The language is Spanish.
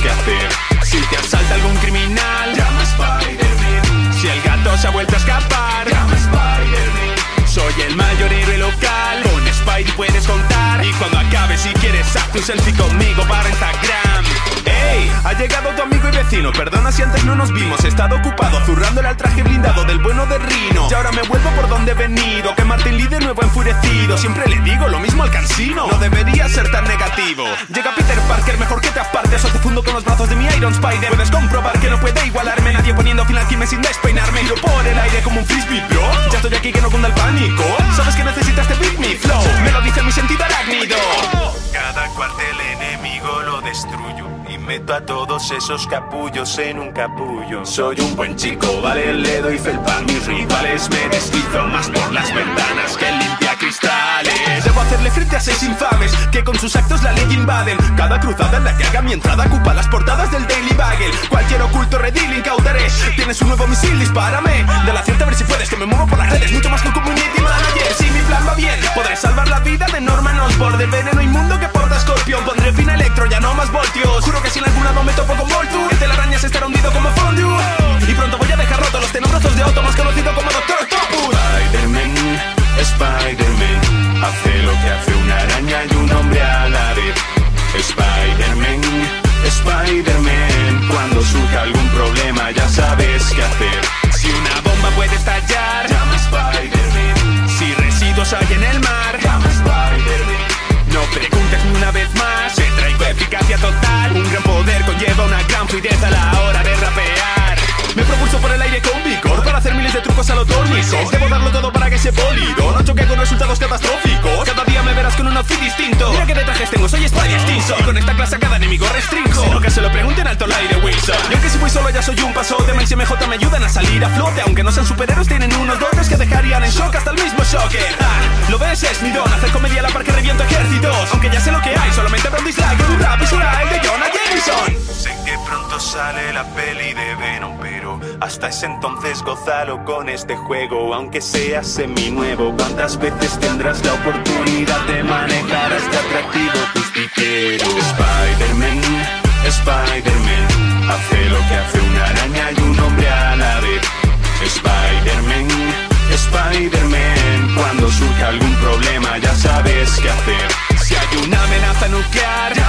qué hacer. Si te asalta algún criminal, llama a Spider-Man. Si el gato se ha vuelto a escapar, llama a Spider-Man. Soy el mayor héroe local, con Spidey puedes contar. Y cuando acabe, si quieres, haz tu selfie conmigo para Instagram. ¡Ey! Ha llegado tu amigo y vecino. Perdona si antes no nos vimos. He estado ocupado zurrándole al traje blindado del bueno de Rino. Y ahora me vuelvo por donde he venido. Que Martin Lee de nuevo enfurecido. Siempre le digo lo mismo al cansino. No debería ser tan negativo. Llega Peter Parker, mejor que te apartes o te fundo con los brazos de mi Iron Spider. Puedes comprobar que no puede igualarme. Nadie poniendo fin al crimen sin despeinarme. Tiro por el aire como un frisbee, bro. Ya estoy aquí que no cunda el pánico. Sabes que necesitas de Beat Me Flow. Me lo dice mi sentido arácnido. Cada cuartel enemigo lo destruyo y meto a todos esos capullos en un capullo. Soy un buen chico, vale, le doy felpa a mis rivales. Me deslizo más por las ventanas que limpia cristales. Debo hacerle frente a 6 infames que con sus actos la ley invaden. Cada cruzada en la que haga mi entrada ocupa las portadas del Daily Bugle. Cualquier oculto redil incautaré. Tienes un nuevo misil, dispárame. De la cierta a ver si puedes, que me muevo por las redes mucho más que un community manager. Si mi plan va bien, podré salvar la vida de Norman Osborn. De veneno inmundo que porta Scorpion. Pondré fin a Electro, ya no más voltios. Juro que si en algún lado me topo con Voltu, el telaraña se estará hundido como fondue. Y pronto voy a dejar rotos los tenebrosos de Otto, más conocido como Doctor Octopus. Spider-Man, Spider-Man, hace lo que hace una araña y un hombre a la vez. Spider-Man, Spider-Man, cuando surja algún problema ya sabes qué hacer. Si una bomba puede estallar, llama a Spider-Man. Si residuos hay en el mar, llama a Spider-Man. No preguntes ni una vez más, te traigo eficacia total. Un gran poder conlleva una gran fluidez a la hora de rapear. Me propulso por el aire con vigor para hacer miles de trucos a lo tónicos. Debo darlo todo para que sea polido, no choque con resultados catastróficos. Cada día me verás con un outfit distinto. Mira qué de trajes tengo, soy Spidey extinto. Y con esta clase a cada enemigo restringo. Sino que se lo pregunten al aire Wilson. Y aunque si voy solo ya soy un pasote, Miles y MJ me ayudan a salir a flote. Aunque no sean superhéroes tienen unos dotes que dejarían en shock hasta el mismo Shocker. Lo ves, es mi don, hacer comedia a la par que reviento ejércitos. Aunque ya sé lo que hay, solamente veo un dislike. Un rap y será el de Jonah Jameson. Sé que pronto sale la peli de Venom, pero hasta ese entonces gózalo con este juego. Aunque sea semi-nuevo, ¿cuántas veces tendrás la oportunidad de manejar a este atractivo justiciero? Spider-Man, Spider-Man, hace lo que hace una araña y un hombre a la vez. Spider-Man, Spider-Man, cuando surja algún problema ya sabes qué hacer. Si hay una amenaza nuclear,